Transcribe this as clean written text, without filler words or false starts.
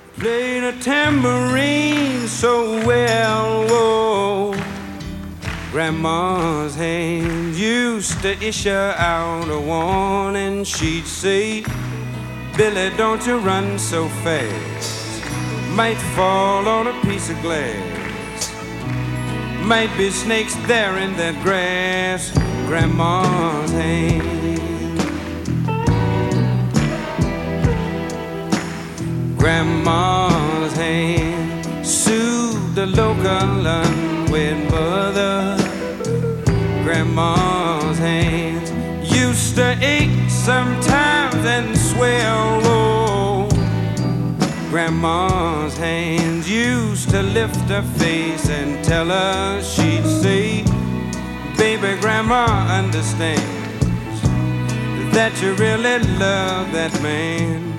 Played a tambourine so well, whoa. Grandma's hand used to issue out a warning. She'd say, Billy, don't you run so fast. Might fall on a piece of glass. Might be snakes there in that grass. Grandma's hand. Grandma's hand soothed the local unwed mother. Grandma's hands used to ache sometimes and swell. Oh, Grandma's hands used to lift her face and tell her, she'd say, baby, Grandma understands that you really love that man.